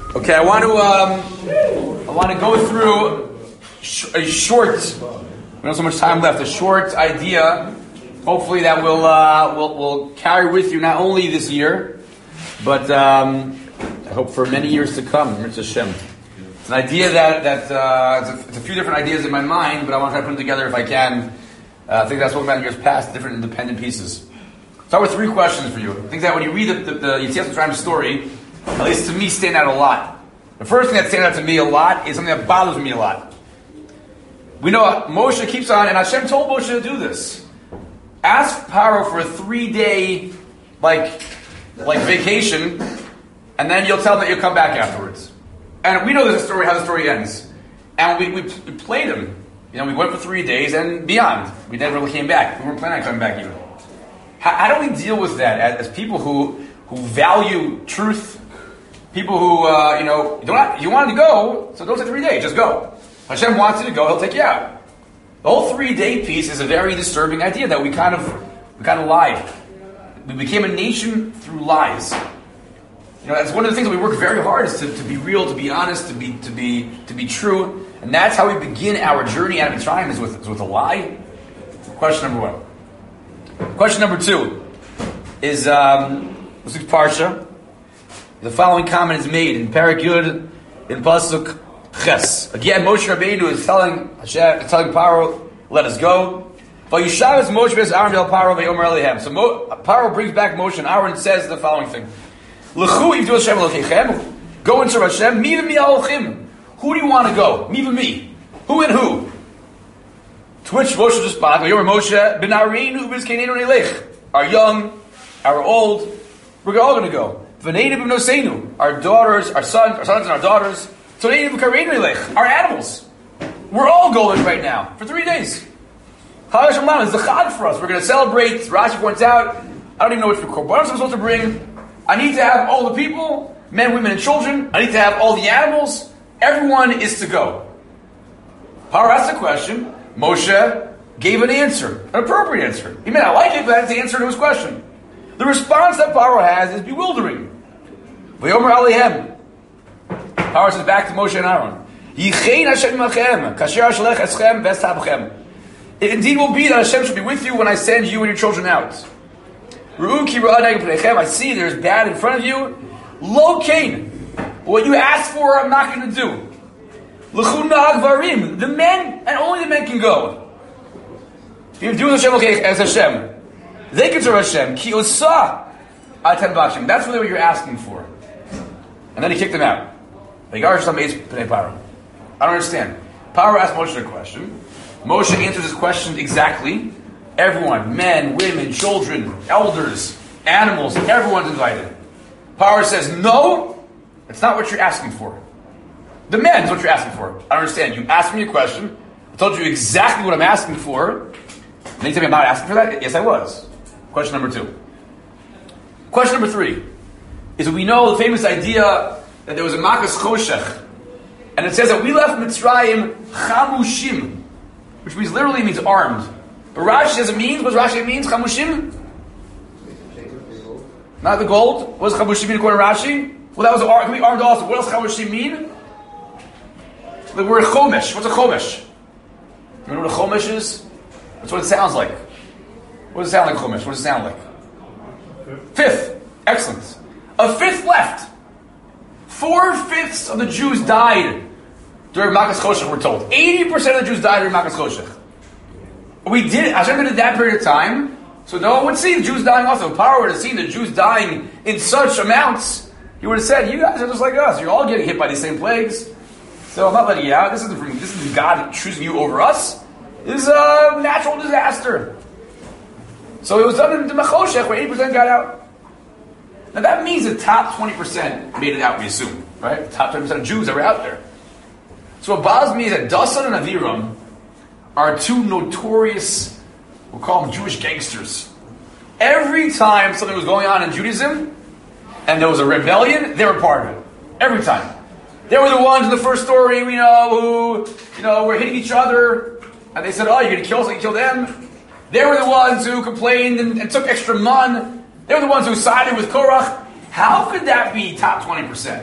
Okay, I want to go through a short. We don't have so much time left. A short idea, hopefully that will carry with you not only this year, but I hope for many years to come. Mitzvah Hashem. It's an idea that it's a few different ideas in my mind, but I want to try to put them together if I can. I think that's what about in years past, different independent pieces. Start with three questions for you. I think that when you read the Yetzias Mitzrayim story, at least to me, stand out a lot. The first thing that stands out to me a lot is something that bothers me a lot. We know Moshe keeps on, and Hashem told Moshe to do this. Ask Paro for a 3-day, like vacation, and then you'll tell him that you'll come back afterwards. And we know there's a story, how the story ends. And we played him. You know, we went for 3 days and beyond. We never really came back. We weren't planning on coming back even. How do we deal with that as people who value truth? People who, you wanted to go, so don't take 3 days, just go. Hashem wants you to go, he'll take you out. The whole 3-day piece is a very disturbing idea that we kind of lied. We became a nation through lies. You know, that's one of the things that we work very hard is to be real, to be honest, to be true. And that's how we begin our journey out of Mitzrayim is with a lie. Question number one. Question number two is this week's Parsha. The following comment is made in Perek Yud in Pasuk Ches. Again, Moshe Rabbeinu is telling Paro, "Let us go." Vayishavas Moshe b'es Aaron el Paro v'yomer Elihem. So Paro brings back Moshe, and Aaron says the following thing: "L'chu ivdu Hashem Elokeichem." Go and serve Hashem. Mi v'mi alochim. Who do you want to go? Me v'mi. Who and who? To which Moshe responded, "V'yomer Moshe b'nareinu b'zkeneinu neilech." Our young, our old, we're all going to go. Our daughters, our sons and our daughters. Our animals. We're all going right now for 3 days. It's the Chag for us. We're going to celebrate. Rashi points out, I don't even know which korban I'm supposed to bring. I need to have all the people, men, women, and children. I need to have all the animals. Everyone is to go. Paro asked a question. Moshe gave an answer, an appropriate answer. He may not like it, but that's the answer to his question. The response that Paro has is bewildering. V'yomer Alihem. Paro says back to Moshe and Aaron. Yichein Hashem imachem, kasher ashelech eschem v'estapchem. It indeed will be that Hashem should be with you when I send you and your children out. Ru'u ki ra'anei pneichem. I see there's bad in front of you. Lo kain. What you asked for, I'm not going to do. L'chu na'agvarim. The men, and only the men can go. You do Hashem as Hashem. They can serve Hashem. Ki osa atem v'Hashem. That's really what you're asking for. And then he kicked them out. I don't understand. Paro asked Moshe a question. Moshe answers his question exactly. Everyone, men, women, children, elders, animals, everyone's invited. Paro says, no, that's not what you're asking for. The men is what you're asking for. I don't understand. You asked me a question. I told you exactly what I'm asking for. And you tell me I'm not asking for that? Yes, I was. Question number two. Question number three is that we know the famous idea that there was a Makas Choshech, and it says that we left Mitzrayim Chamushim, which literally means armed. But Rashi says it means, what does Rashi means? Chamushim? Not the gold. What does Chamushim mean according to Rashi? Well, that was can be armed also. What does Chamushim mean? The word Chomesh. What's a Chomesh? You know what a Chomesh is? That's what it sounds like. What does it sound like, Chomesh? What does it sound like? Fifth. Excellent. A fifth left. 4/5 of the Jews died during Makas Choshech, we're told. 80% of the Jews died during Makas Choshech. Hashem did it that period of time, so no one would see the Jews dying also. If Paro would have seen the Jews dying in such amounts, he would have said, you guys are just like us. You're all getting hit by these same plagues. So I'm not letting you out. This is God choosing you over us. This is a natural disaster. So it was done in the Machoshech where 80% got out. Now that means the top 20% made it out, we assume, right? The top 20% of Jews that were out there. So what bothers me is that Dasan and Aviram are two notorious, we'll call them Jewish gangsters. Every time something was going on in Judaism, and there was a rebellion, they were part of it. Every time. They were the ones in the first story, we know, who, were hitting each other, and they said, oh, you're going to kill us like you killed them. They were the ones who complained and took extra mun. They were the ones who sided with Korach. How could that be top 20%?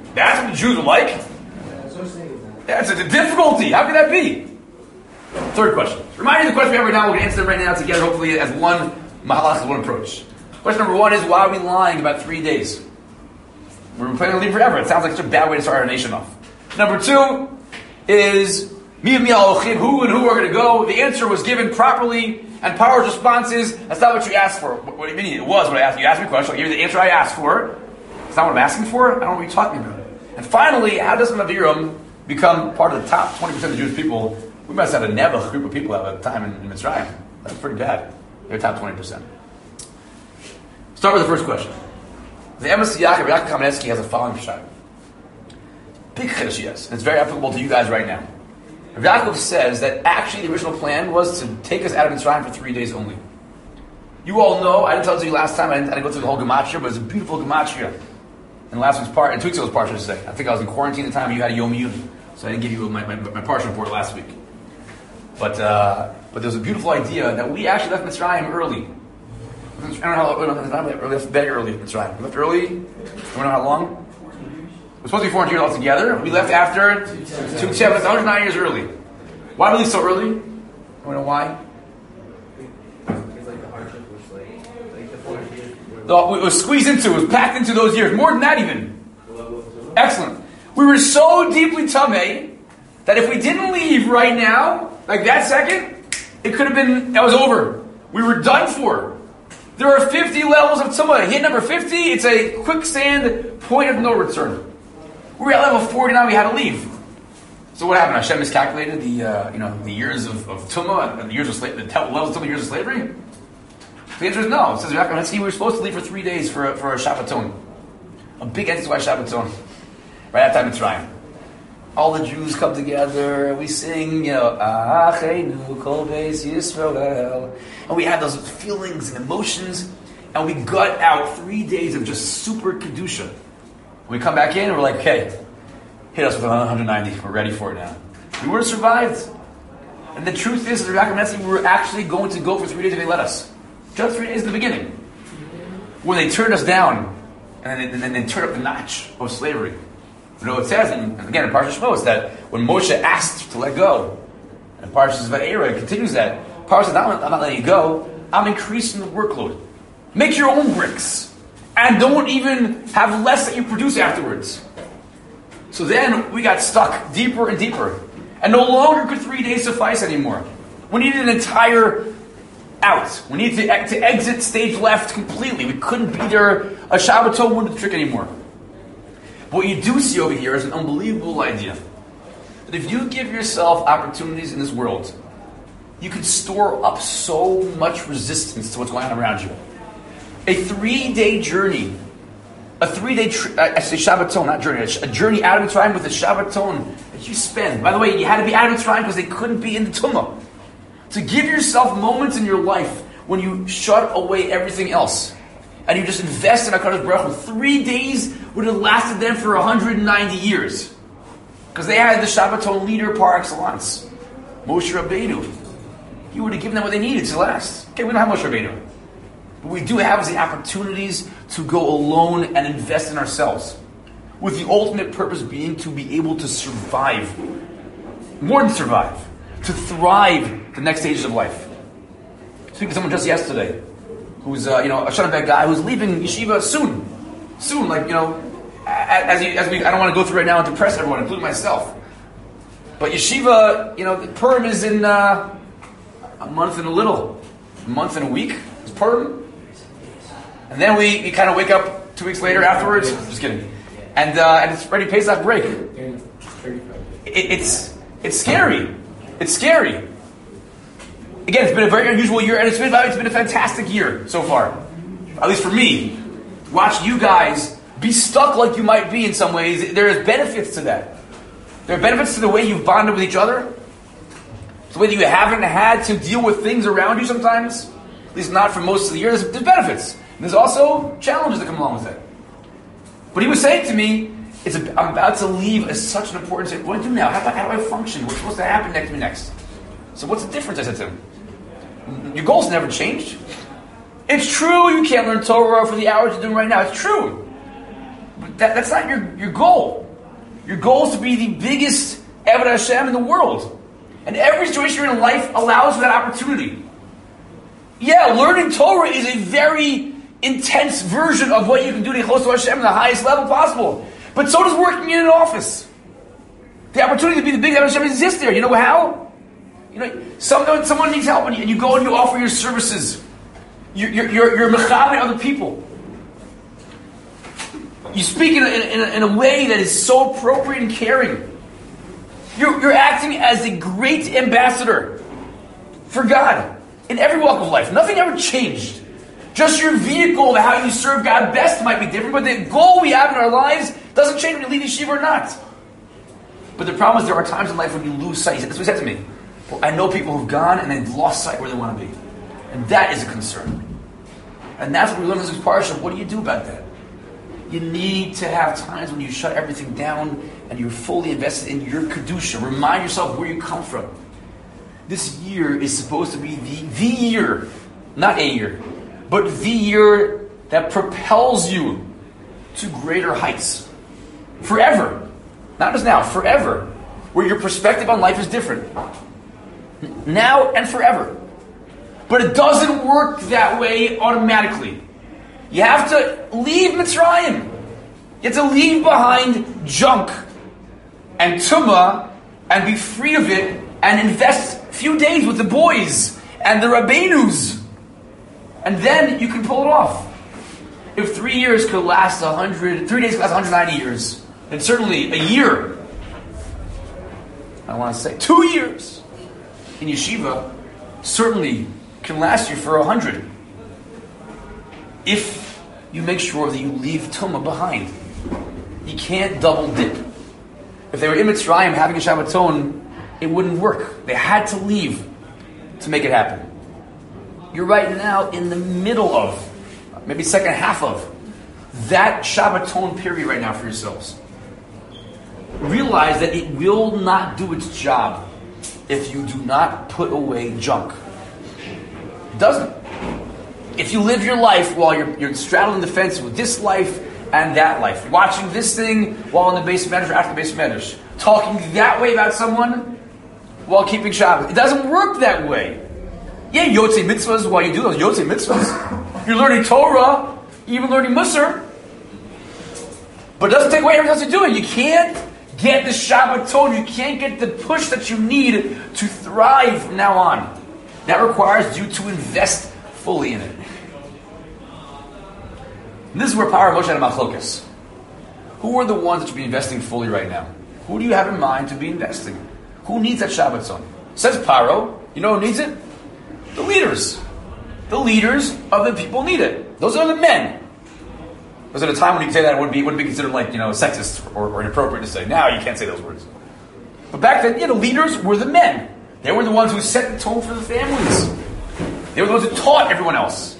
That's what the Jews were like? That's a difficulty. How could that be? Third question. Remind you of the question we have right now. We're going to answer them right now together, hopefully as one mahalach, as one approach. Question number one is, why are we lying about 3 days? We're planning on leaving forever. It sounds like such a bad way to start our nation off. Number two is, who and who are going to go? The answer was given properly, and Paro's response is, that's not what you asked for. What do you mean? It was what I asked. You asked me a question, I'll give you the answer I asked for. It's not what I'm asking for? I don't know what you're talking about. And finally, how does Aviram become part of the top 20% of the Jewish people? We must have a Nebuch group of people at the time in Mitzrayim. That's pretty bad. They're top 20%. Start with the first question. The Emes Yaakov Kamenetsky has a following shot. Big chiddush, yes, and it's very applicable to you guys right now. Rav Yaakov says that actually the original plan was to take us out of Mitzrayim for 3 days only. You all know, I didn't tell it to you last time, I didn't go through the whole gematria, but it's a beautiful gematria. In last week's part, in 2 weeks ago's part, I should say. I think I was in quarantine at the time, and you had a Yom Yud, so I didn't give you my partial report last week. But there was a beautiful idea that we actually left Mitzrayim early. I don't know how early. We left very early at Mitzrayim. We left early. We don't know how long. It was supposed to be 400 years altogether. We left after 109 years early. Why did we leave so early? You know why? It was squeezed into, it was packed into those years. More than that even. Excellent. We were so deeply tamei that if we didn't leave right now, like that second, it could have been, that was over. We were done for. There are 50 levels of tumah. Hit number 50, it's a quicksand point of no return. We were at level 49, we had to leave. So what happened? Hashem miscalculated the years of tumah and the years of slavery, the levels of tumah, years of slavery? The answer is no. It says we were supposed to leave for 3 days for a Shabbaton. A big entity by Shabbaton. Right after Mitzrayim. All the Jews come together, we sing, Achenu Kol Beis Yisrael. And we have those feelings and emotions, and we gut out 3 days of just super Kedusha. And we come back in and we're like, okay, hit us with 190, we're ready for it now. We would have survived. And the truth is, we were actually going to go for 3 days if they let us. Just 3 days in the beginning. When they turned us down, and then they turned up the notch of slavery. You know, it says, and again in Parshas Shmos, that when Moshe asked to let go, and Parshas Vayera continues that, Parshas says, I'm not letting you go, I'm increasing the workload. Make your own bricks, and don't even have less that you produce afterwards. So then we got stuck deeper and deeper, and no longer could 3 days suffice anymore. We needed an entire out. We needed to exit stage left completely. We couldn't be there. A Shabbaton wouldn't do the trick anymore. What you do see over here is an unbelievable idea. That if you give yourself opportunities in this world, you can store up so much resistance to what's going on around you. A 3-day journey, a 3-day, I say Shabbaton, not journey, a journey out of Mitzrayim with a Shabbaton that you spend. By the way, you had to be out of Mitzrayim because they couldn't be in the Tumah. To give yourself moments in your life when you shut away everything else and you just invest in HaKadosh Baruch Hu. 3 days would have lasted them for 190 years. Because they had the Shabbaton leader par excellence, Moshe Rabbeinu. He would have given them what they needed to last. Okay, we don't have Moshe Rabbeinu. What we do have is the opportunities to go alone and invest in ourselves. With the ultimate purpose being to be able to survive. More than survive. To thrive the next stages of life. Speaking to someone just yesterday, who's a Shana guy who's leaving yeshiva soon, I don't want to go through right now and depress everyone, including myself. But yeshiva, the Purim is in a month and a week. It's Purim, and then we kind of wake up 2 weeks later afterwards. Just kidding, and it's already Pesach break. It's scary. It's scary. Again, it's been a very unusual year, and it's been a fantastic year so far. At least for me. Watch you guys be stuck like you might be in some ways. There is benefits to that. There are benefits to the way you've bonded with each other. The way that you haven't had to deal with things around you sometimes. At least not for most of the year. There's benefits. And there's also challenges that come along with it. But he was saying to me, I'm about to leave as such an important thing. What do I do now? How do I function? What's supposed to happen next? So what's the difference? I said to him. Your goals never changed. It's true you can't learn Torah for the hours you're doing right now. It's true. But that's not your goal. Your goal is to be the biggest Eved Hashem in the world. And every situation you're in life allows for that opportunity. Yeah, learning Torah is a very intense version of what you can do to get close to Hashem at the highest level possible. But so does working in an office. The opportunity to be the biggest Eved Hashem exists there. You know how? Someone needs help and you go and you offer your services. You're mechaber other people. You speak in a way that is so appropriate and caring. You're acting as a great ambassador for God in every walk of life. Nothing ever changed. Just your vehicle of how you serve God best might be different, but the goal we have in our lives doesn't change when you leave yeshiva or not. But the problem is there are times in life when you lose sight. That's what he said to me. Well, I know people who've gone and they've lost sight where they want to be. And that is a concern. And that's what we learn in this parsha. What do you do about that? You need to have times when you shut everything down and you're fully invested in your Kedusha. Remind yourself where you come from. This year is supposed to be the year, not a year, but the year that propels you to greater heights. Forever. Not just now, forever. Where your perspective on life is different. Now and forever. But it doesn't work that way automatically. You have to leave Mitzrayim. You have to leave behind junk and tumah and be free of it and invest a few days with the boys and the Rabbeinus. And then you can pull it off. If 3 years could last 3 days could last 190 years, then certainly a year, I want to say 2 years in yeshiva certainly can last you for 100. If you make sure that you leave tumah behind. You can't double dip. If they were in Mitzrayim having a Shabbaton, it wouldn't work. They had to leave to make it happen. You're right now in the middle of, maybe second half of, that Shabbaton period right now for yourselves. Realize that it will not do its job if you do not put away junk. It doesn't. If you live your life while you're straddling the fence with this life and that life, watching this thing while in the base medrash or after the base medrash, talking that way about someone while keeping Shabbat, it doesn't work that way. Yeah, Yotzei mitzvahs while you do those Yotzei mitzvahs. You're learning Torah, even learning Musar, but it doesn't take away everything else you're doing. You can't get the Shabbaton, you can't get the push that you need to thrive from now on. That requires you to invest fully in it. And this is where power of Moshe and Machlokas. Who are the ones that should be investing fully right now? Who do you have in mind to be investing? Who needs that Shabbaton? Says Paro. You know who needs it? The leaders. The leaders of the people need it. Those are the men. Was at a time when you could say that it wouldn't be considered sexist or inappropriate to say. Now you can't say those words. But back then, the leaders were the men. They were the ones who set the tone for the families. They were the ones who taught everyone else.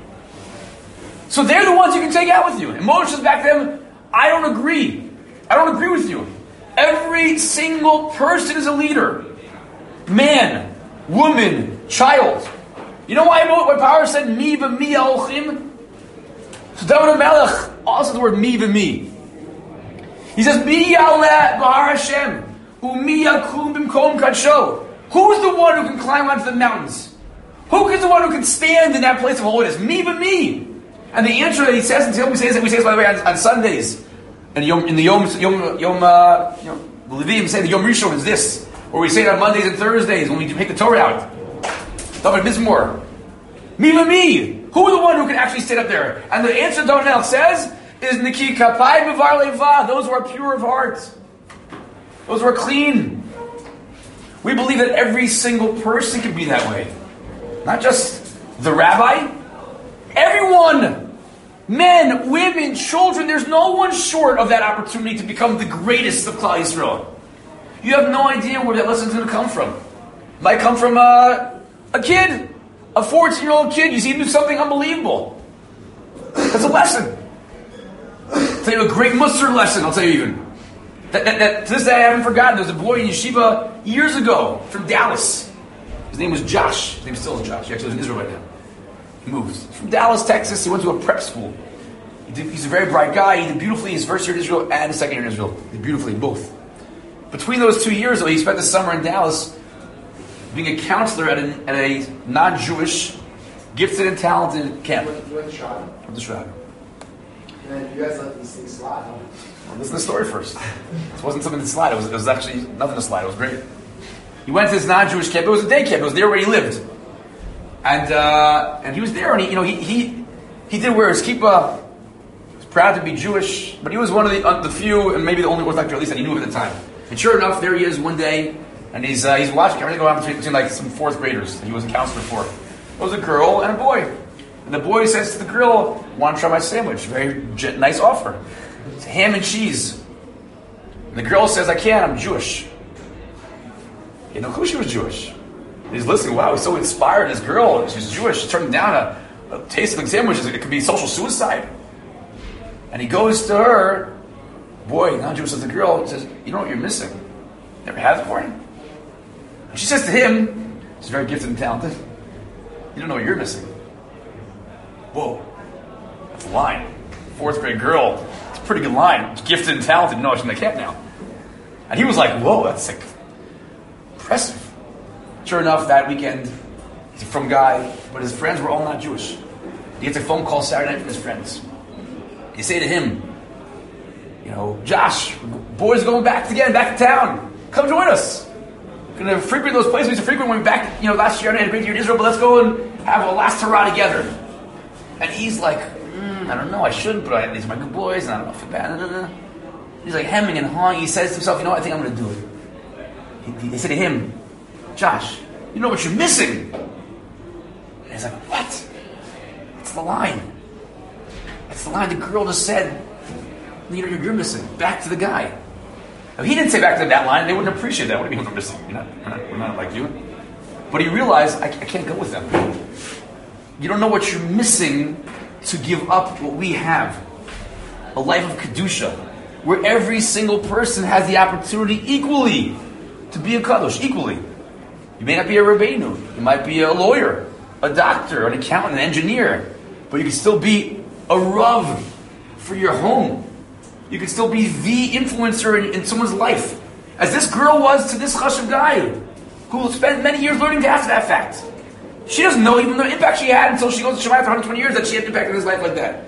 So they're the ones you can take out with you. And Moshe says back then, I don't agree. I don't agree with you. Every single person is a leader. Man, woman, child. You know why Power said, Mi v'mi ha'olchim? So David HaMelech also says the word mi v'mi. He says, Mi ya'aleh b'har Hashem, u'mi yakum b'mkom kadsho. Who's the one who can climb onto the mountains? Who is the one who can stand in that place of holiness? Me but me. And the answer that he says, until we say this by the way on Sundays, and in the Yom Levim say the Yom Rishon is this, or we say it on Mondays and Thursdays when we take the Torah out. David Mizmor. Me but me. Who is the one who can actually stand up there? And the answer Donel says is Niki Kapai B'var Leva. Those who are pure of heart. Those who are clean. We believe that every single person can be that way. Not just the rabbi. Everyone. Men, women, children. There's no one short of that opportunity to become the greatest of Klal Yisrael. You have no idea where that lesson's going to come from. It might come from a kid. A 14-year-old kid. You see him do something unbelievable. That's a lesson. I'll tell you a great Musar lesson, I'll tell you even. That to this day I haven't forgotten. There was a boy in yeshiva years ago from Dallas. His name was Josh. His name still is Josh. He actually lives in Israel right now. He moved from Dallas, Texas. He went to a prep school. He He's a very bright guy. He did beautifully his first year in Israel and his second year in Israel. He did beautifully, both. Between those 2 years, though, he spent the summer in Dallas being a counselor at a non-Jewish, gifted and talented camp. You went to Shad? Went to Shad. And you guys let these things slide, huh? Well, listen to the story first. This wasn't something to slide. It was actually nothing to slide. It was great. He went to this non-Jewish camp. It was a day camp. It was there where he lived. And he was there, and he did wear his kippah. He was proud to be Jewish, but he was one of the few, and maybe the only Orthodox, at least that he knew at the time. And sure enough, there he is one day, and he's watching everything go on between like some fourth graders that he was a counselor for. It was a girl and a boy. And the boy says to the girl, "Want to try my sandwich?" Very nice offer. It's ham and cheese. And the girl says, "I can't, I'm Jewish." You know who she was Jewish. He's listening, wow, he's so inspired. This girl, she's Jewish, she's turning down a tasting sandwich. It could be social suicide. And he goes to her, boy, non-Jewish, says the girl, and says, "You know what you're missing? Never had it for you?" And she says to him, she's very gifted and talented, "You don't know what you're missing." Whoa, that's a line. Fourth grade girl, it's a pretty good line. Gifted and talented, no, she's in the camp now. And he was like, whoa, that's like impressive. Sure enough, that weekend, he's a frum guy, but his friends were all not Jewish. He gets a phone call Saturday night from his friends. They say to him, "Josh, boys are going back to town. Come join us. We're going to frequent those places we used to frequent when we were back, last year. I had a great year in Israel, but let's go and have a last hurrah together." And he's like, I don't know, I shouldn't, but these are my good boys, and I don't know if it's bad. He's like hemming and hawing. He says to himself, I think I'm going to do it. They say to him, "Josh, you know what you're missing?" And he's like, "What?" It's the line. It's the line the girl just said, you're missing. Back to the guy. Now, he didn't say back to that line. They wouldn't appreciate that. What do you mean we're missing? We're not like you. But he realized, I can't go with them. You don't know what you're missing to give up what we have. A life of Kedusha, where every single person has the opportunity equally to be a Kadosh, equally. You may not be a Rabbeinu. You might be a lawyer, a doctor, an accountant, an engineer. But you can still be a Rav for your home. You can still be the influencer in someone's life. As this girl was to this Chashuv guy, who spent many years learning to ask that fact. She doesn't know even the impact she had until she goes to Shemayim for 120 years that she had an impact in his life like that.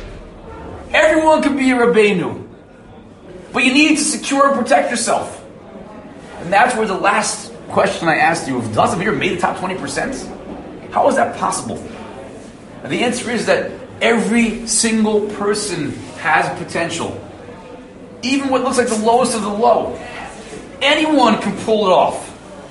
Everyone can be a Rabbeinu. But you need to secure and protect yourself. And that's where the last question I asked you, if Dazim here made the top 20%, how is that possible? And the answer is that every single person has potential. Even what looks like the lowest of the low. Anyone can pull it off.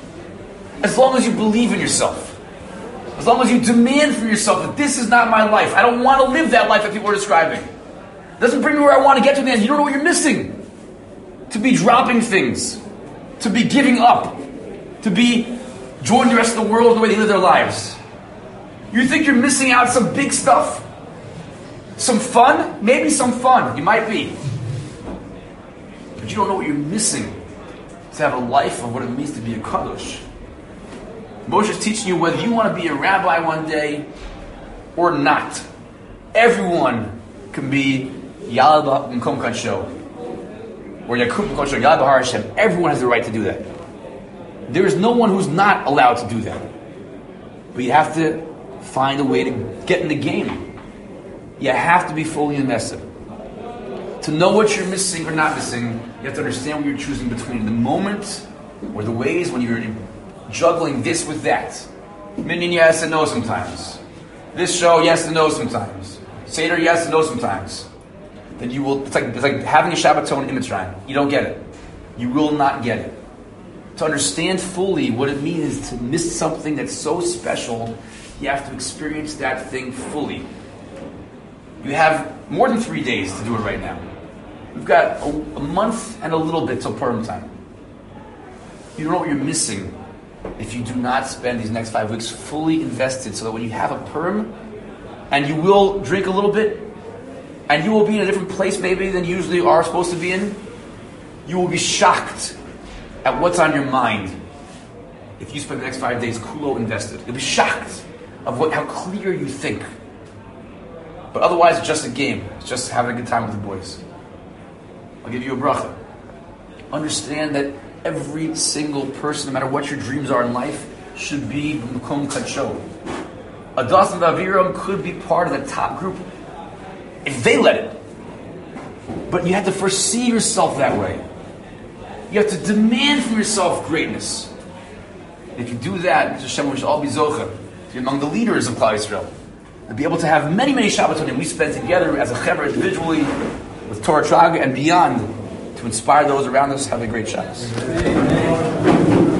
As long as you believe in yourself. As long as you demand from yourself that this is not my life. I don't want to live that life that people are describing. It doesn't bring me where I want to get to in the end. You don't know what you're missing. To be dropping things. To be giving up. To be joining the rest of the world the way they live their lives. You think you're missing out some big stuff. Some fun? Maybe some fun. You might be. But you don't know what you're missing to have a life of what it means to be a Kadosh. Moshe is teaching you whether you want to be a rabbi one day or not. Everyone can be Yalad B'Mkom Kadsho or Yakub B'Mkom Kadsho, Yalad B'Har Hashem. Everyone has the right to do that. There is no one who's not allowed to do that. But you have to find a way to get in the game. You have to be fully invested. To know what you're missing or not missing, you have to understand what you're choosing between the moment or the ways when you're juggling this with that. Minyan yes and no sometimes. This show yes and no sometimes. Seder yes and no sometimes. Then you will. It's like having a Shabbaton in Mitzrayim. You don't get it. You will not get it. To understand fully what it means to miss something that's so special, you have to experience that thing fully. You have more than 3 days to do it right now. You've got a month and a little bit till Purim time. You don't know what you're missing if you do not spend these next 5 weeks fully invested, so that when you have a Purim, and you will drink a little bit, and you will be in a different place maybe than you usually are supposed to be in, you will be shocked at what's on your mind if you spend the next 5 days kulo invested. You'll be shocked of how clear you think. But otherwise, it's just a game. It's just having a good time with the boys. I'll give you a bracha. Understand that every single person, no matter what your dreams are in life, should be Makom Kacho. Adas and Aviram could be part of the top group if they let it. But you have to first see yourself that way. You have to demand from yourself greatness. If you do that, Hashem, we should all be zocha to be among the leaders of Klal Yisrael. And be able to have many, many Shabbaton we spend together as a Chevra individually with Torah Traga and beyond to inspire those around us. Have a great Shabbos.